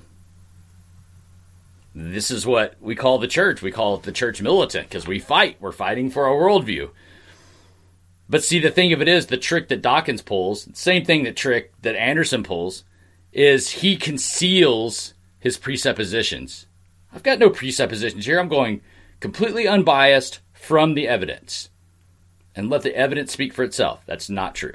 This is what we call the church. We call it the church militant, because we fight. We're fighting for our worldview. But see, the thing of it is, the trick that Dawkins pulls, same thing that trick that Anderson pulls, is he conceals his presuppositions. I've got no presuppositions here. I'm going completely unbiased from the evidence. And let the evidence speak for itself. That's not true.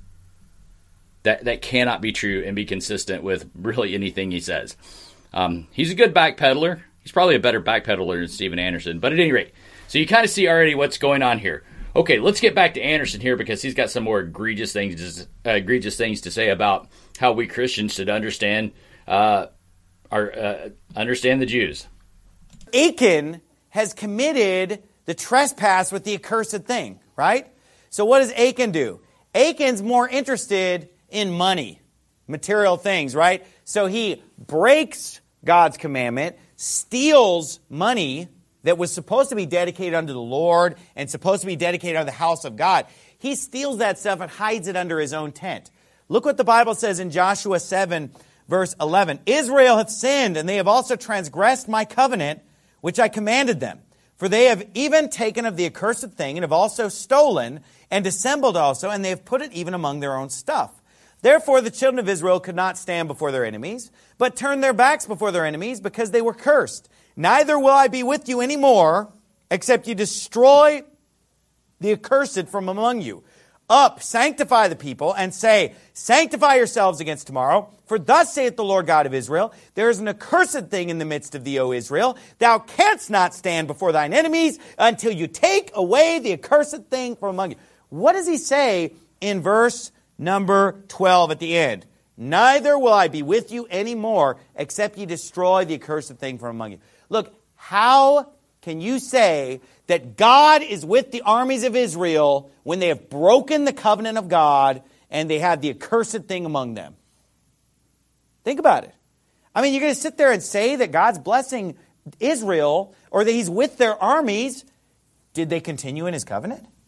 That that cannot be true and be consistent with really anything he says. Um, he's a good backpedaler. He's probably a better backpedaler than Steven Anderson. But at any rate, so you kind of see already what's going on here. Okay, let's get back to Anderson here, because he's got some more egregious things, uh, egregious things to say about how we Christians should understand uh, our uh, understand the Jews. Achan has committed the trespass with the accursed thing, right? So what does Achan do? Achan's more interested in money, material things, right? So he breaks God's commandment, steals money that was supposed to be dedicated unto the Lord and supposed to be dedicated unto the house of God. He steals that stuff and hides it under his own tent. Look what the Bible says in Joshua seven, verse eleven. Israel hath sinned, and they have also transgressed my covenant, which I commanded them. For they have even taken of the accursed thing, and have also stolen, and dissembled also, and they have put it even among their own stuff. Therefore the children of Israel could not stand before their enemies, but turned their backs before their enemies, because they were cursed. Neither will I be with you any more, except you destroy the accursed from among you. Up, sanctify the people, and say, sanctify yourselves against tomorrow. For thus saith the Lord God of Israel, there is an accursed thing in the midst of thee, O Israel. Thou canst not stand before thine enemies until you take away the accursed thing from among you. What does he say in verse number twelve at the end? Neither will I be with you any more, except ye destroy the accursed thing from among you. Look, how can you say that God is with the armies of Israel when they have broken the covenant of God and they have the accursed thing among them? Think about it. I mean, you're going to sit there and say that God's blessing Israel or that he's with their armies. Did they continue in his covenant?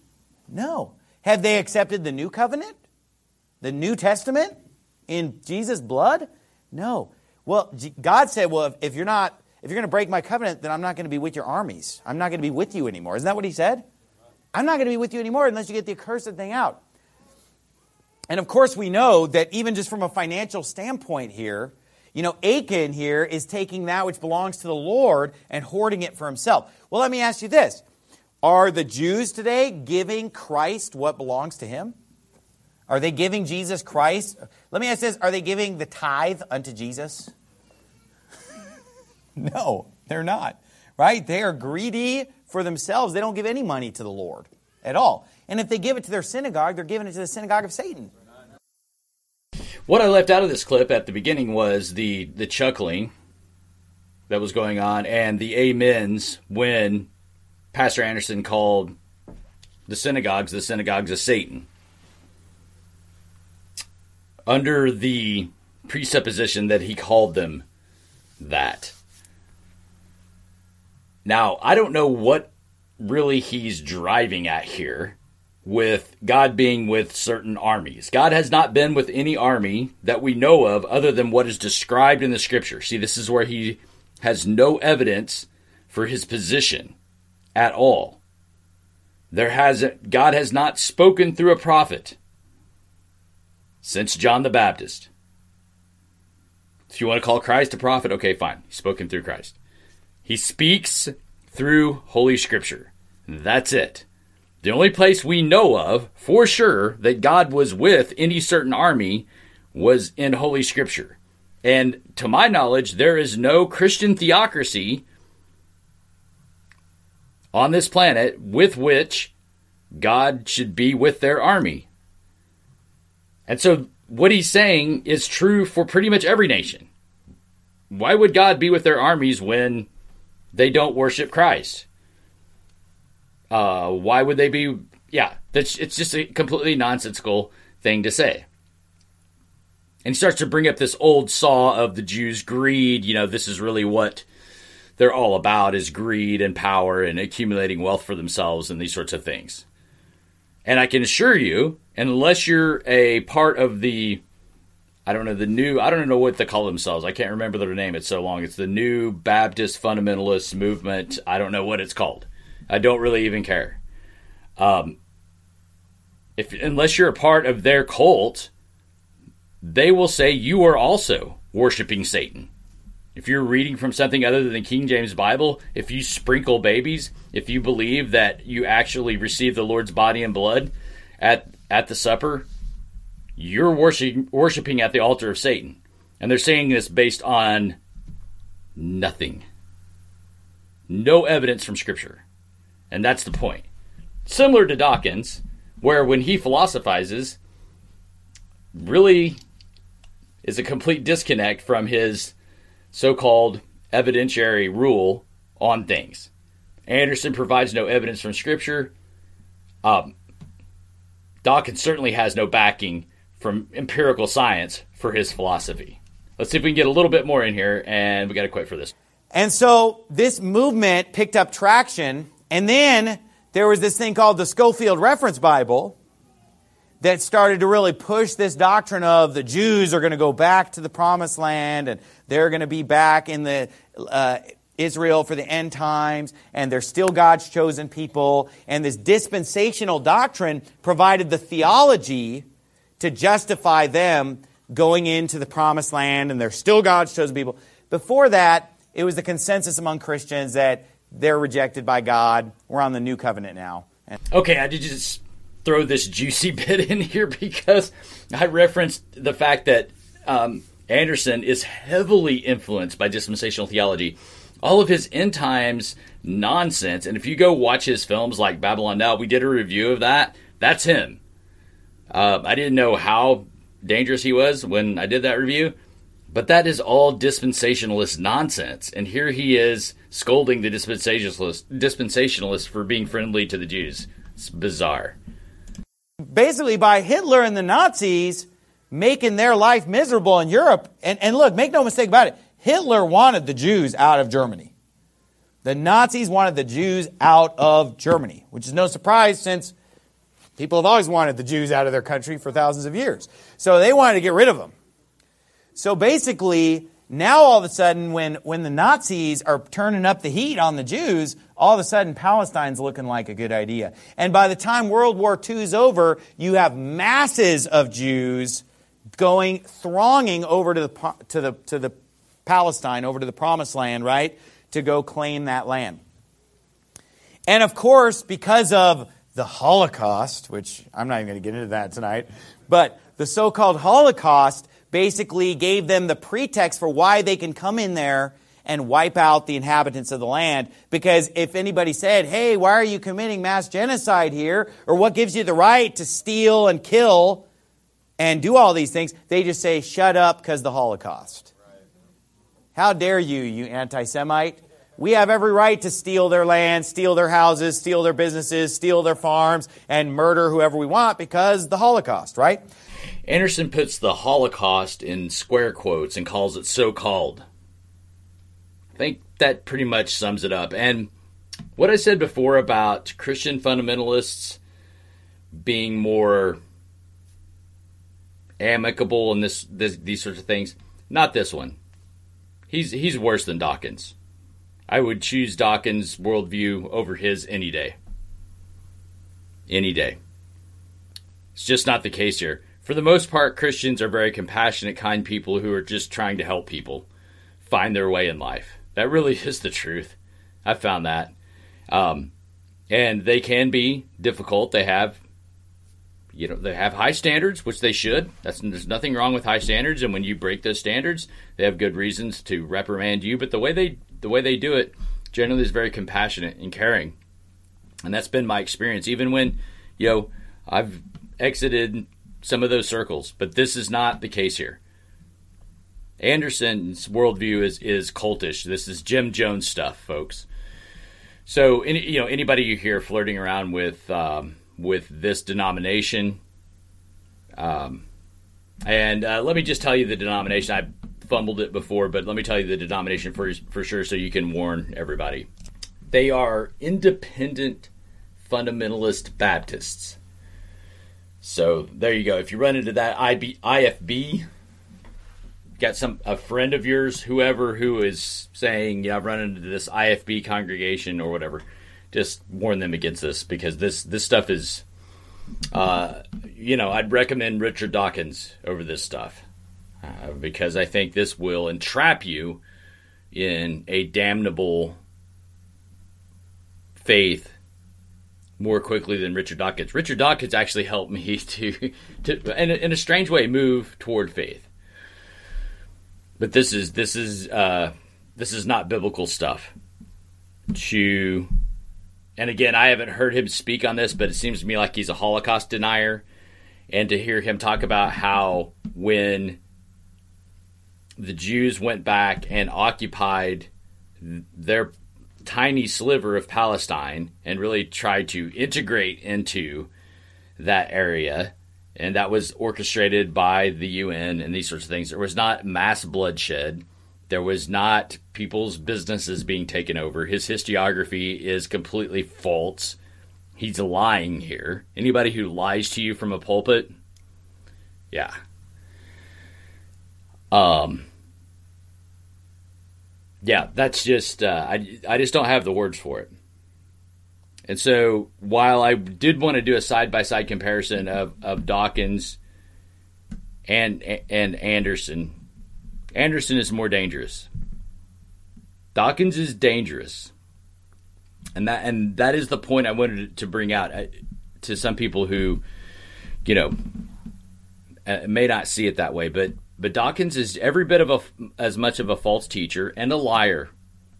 No. Have they accepted the new covenant? The New Testament in Jesus' blood? No. Well, God said, well, if, if you're not, if you're going to break my covenant, then I'm not going to be with your armies. I'm not going to be with you anymore. Isn't that what he said? I'm not going to be with you anymore unless you get the accursed thing out. And of course, we know that even just from a financial standpoint here, you know, Achan here is taking that which belongs to the Lord and hoarding it for himself. Well, let me ask you this. Are the Jews today giving Christ what belongs to him? Are they giving Jesus Christ? Let me ask this. Are they giving the tithe unto Jesus? No, they're not. Right? They are greedy for themselves. They don't give any money to the Lord at all. And if they give it to their synagogue, they're giving it to the synagogue of Satan. What I left out of this clip at the beginning was the, the chuckling that was going on and the amens when Pastor Anderson called the synagogues the synagogues of Satan. Under the presupposition that he called them that. Now, I don't know what really he's driving at here with God being with certain armies. God has not been with any army that we know of other than what is described in the Scripture. See, this is where he has no evidence for his position at all. There has God has not spoken through a prophet since John the Baptist. If you want to call Christ a prophet, okay, fine. He's spoken through Christ. He speaks through Holy Scripture. That's it. The only place we know of, for sure, that God was with any certain army was in Holy Scripture. And to my knowledge, there is no Christian theocracy on this planet with which God should be with their army. And so what he's saying is true for pretty much every nation. Why would God be with their armies when they don't worship Christ? Uh, why would they be? Yeah, that's, it's just a completely nonsensical thing to say. And he starts to bring up this old saw of the Jews' greed. You know, this is really what they're all about, is greed and power and accumulating wealth for themselves and these sorts of things. And I can assure you, unless you're a part of the, I don't know, the new, I don't know what they call themselves. I can't remember their name. It's so long. It's the New Baptist Fundamentalist Movement. I don't know what it's called. I don't really even care. Um, if unless you're a part of their cult, they will say you are also worshiping Satan. If you're reading from something other than the King James Bible, if you sprinkle babies, if you believe that you actually receive the Lord's body and blood at, at the supper, you're worship, worshiping at the altar of Satan. And they're saying this based on nothing. No evidence from Scripture. And that's the point. Similar to Dawkins, where when he philosophizes, really is a complete disconnect from his so-called evidentiary rule on things. Anderson provides no evidence from Scripture. Um, Dawkins certainly has no backing from empirical science for his philosophy. Let's see if we can get a little bit more in here, and we got to quit for this. And so this movement picked up traction, and then there was this thing called the Scofield Reference Bible that started to really push this doctrine of the Jews are going to go back to the Promised Land, and they're going to be back in the uh, Israel for the end times, and they're still God's chosen people. And this dispensational doctrine provided the theology to justify them going into the Promised Land, and they're still God's chosen people. Before that, it was the consensus among Christians that they're rejected by God. We're on the new covenant now. And okay, I did just throw this juicy bit in here because I referenced the fact that um, Anderson is heavily influenced by dispensational theology. All of his end times nonsense, and if you go watch his films like Babylon Now, we did a review of that. That's him. Uh, I didn't know how dangerous he was when I did that review, but that is all dispensationalist nonsense. And here he is scolding the dispensationalist, dispensationalists for being friendly to the Jews. It's bizarre. Basically, by Hitler and the Nazis making their life miserable in Europe, and, and look, make no mistake about it, Hitler wanted the Jews out of Germany. The Nazis wanted the Jews out of Germany, which is no surprise since People have always wanted the Jews out of their country for thousands of years. So they wanted to get rid of them. So basically, now all of a sudden, when, when the Nazis are turning up the heat on the Jews, all of a sudden Palestine's looking like a good idea. And by the time World War Two is over, you have masses of Jews going, thronging over to the, to the, to the Palestine, over to the Promised Land, right, to go claim that land. And of course, because of the Holocaust, which I'm not even going to get into that tonight, but the so-called Holocaust basically gave them the pretext for why they can come in there and wipe out the inhabitants of the land. Because if anybody said, hey, why are you committing mass genocide here? Or what gives you the right to steal and kill and do all these things? They just say, shut up, because the Holocaust. Right. How dare you, you anti-Semite? We have every right to steal their land, steal their houses, steal their businesses, steal their farms, and murder whoever we want because the Holocaust, right? Anderson puts the Holocaust in square quotes and calls it so-called. I think that pretty much sums it up. And what I said before about Christian fundamentalists being more amicable in this, this these sorts of things, not this one. He's he's worse than Dawkins. I would choose Dawkins' worldview over his any day. Any day. It's just not the case here. For the most part, Christians are very compassionate, kind people who are just trying to help people find their way in life. That really is the truth. I found that. Um, and they can be difficult. They have, you know, they have high standards, which they should. That's, there's nothing wrong with high standards. And when you break those standards, they have good reasons to reprimand you. But the way they the way they do it generally is very compassionate and caring. And that's been my experience. Even when, you know, I've exited some of those circles, but this is not the case here. Anderson's worldview is is cultish. This is Jim Jones stuff, folks. So, any, you know, anybody you hear flirting around with um, with this denomination, um, and uh, let me just tell you the denomination. I fumbled it before, but let me tell you the denomination for for sure, so you can warn everybody. They are independent fundamentalist Baptists. So there you go. If you run into that I F B, got some a friend of yours, whoever, who is saying, yeah, I've run into this I F B congregation or whatever, just warn them against this, because this this stuff is, uh, you know, I'd recommend Richard Dawkins over this stuff, uh, because I think this will entrap you in a damnable faith more quickly than Richard Dawkins. Richard Dawkins actually helped me to, to in, a, in a strange way, move toward faith. But this is this is uh, this is not biblical stuff. To, and again, I haven't heard him speak on this, but it seems to me like he's a Holocaust denier. And to hear him talk about how when the Jews went back and occupied their tiny sliver of Palestine and really tried to integrate into that area, and that was orchestrated by the U N and these sorts of things. There was not mass bloodshed. There was not people's businesses being taken over. His historiography is completely false. He's lying here. Anybody who lies to you from a pulpit, yeah. Um. Yeah, that's just, uh, I, I just don't have the words for it. And so while I did want to do a side-by-side comparison of, of Dawkins and and Anderson, Anderson is more dangerous. Dawkins is dangerous. And that and that is the point I wanted to bring out to some people who, you know, may not see it that way. But but Dawkins is every bit of a, as much of a false teacher and a liar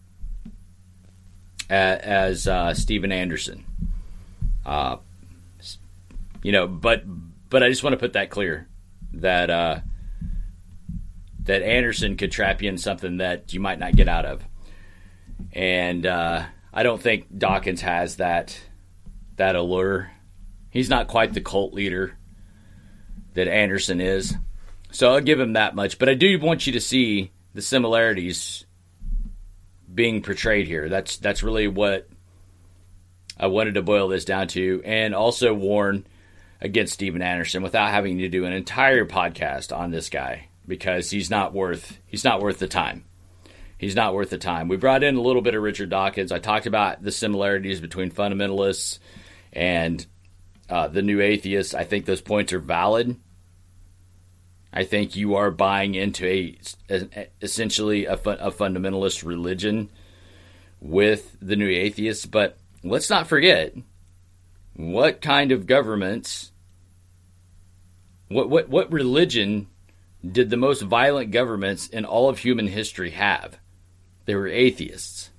as uh, Steven Anderson. Uh, you know, but but I just want to put that clear, that uh, that Anderson could trap you in something that you might not get out of. And uh, I don't think Dawkins has that that allure. He's not quite the cult leader that Anderson is. So I'll give him that much. But I do want you to see the similarities being portrayed here. That's that's really what I wanted to boil this down to. And also warn against Steven Anderson without having to do an entire podcast on this guy, because he's not worth he's not worth the time. He's not worth the time. We brought in a little bit of Richard Dawkins. I talked about the similarities between fundamentalists and uh, the new atheists. I think those points are valid. I think you are buying into a, a essentially a, a fundamentalist religion with the new atheists. But let's not forget what kind of governments, what what what religion did the most violent governments in all of human history have? They were atheists.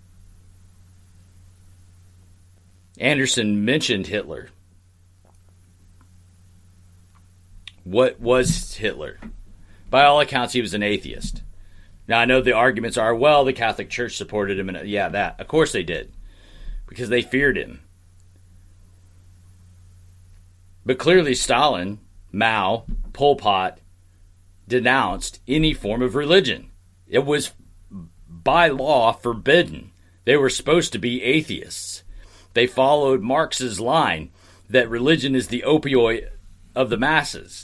Anderson mentioned Hitler. What was Hitler? By all accounts, he was an atheist. Now, I know the arguments are, well, the Catholic Church supported him. And yeah, that. Of course they did. Because they feared him. But clearly Stalin, Mao, Pol Pot denounced any form of religion. It was by law forbidden. They were supposed to be atheists. They followed Marx's line that religion is the opioid of the masses.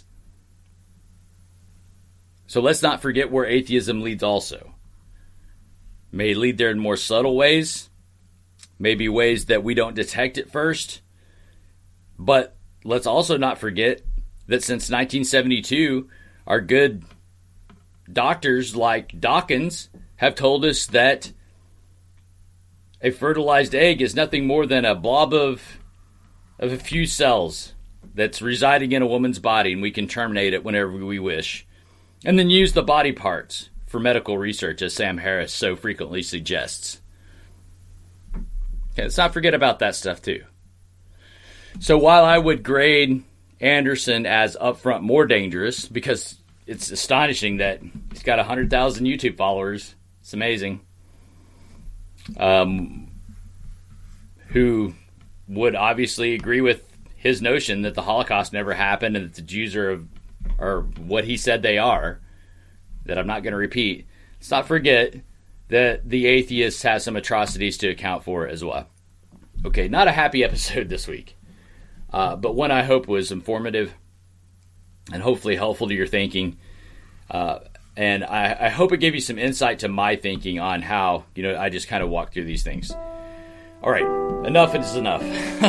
So let's not forget where atheism leads also. May lead there in more subtle ways, maybe ways that we don't detect at first. But let's also not forget that since nineteen seventy-two, our good doctors like Dawkins have told us that a fertilized egg is nothing more than a blob of of a few cells that's residing in a woman's body, and we can terminate it whenever we wish, and then use the body parts for medical research, as Sam Harris so frequently suggests. Okay, let's not forget about that stuff too. So while I would grade Anderson as upfront more dangerous, because it's astonishing that he's got one hundred thousand YouTube followers, it's amazing, um, who would obviously agree with his notion that the Holocaust never happened and that the Jews are, are what he said they are, that I'm not going to repeat. Let's not forget that the atheists have some atrocities to account for as well. Okay, not a happy episode this week, uh, but one I hope was informative and hopefully helpful to your thinking. Uh, and I, I hope it gave you some insight to my thinking on how, you know, I just kind of walk through these things. All right, enough is enough.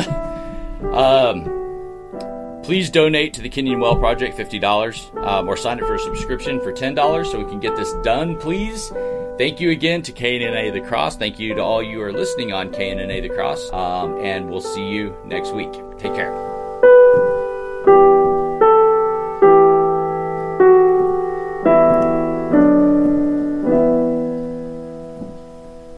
um, please donate to the Kenyon Well Project, fifty dollars, um, or sign up for a subscription for ten dollars so we can get this done, please. Thank you again to K N N A The Cross. Thank you to all you who are listening on K N N A The Cross. Um, and we'll see you next week. Take care.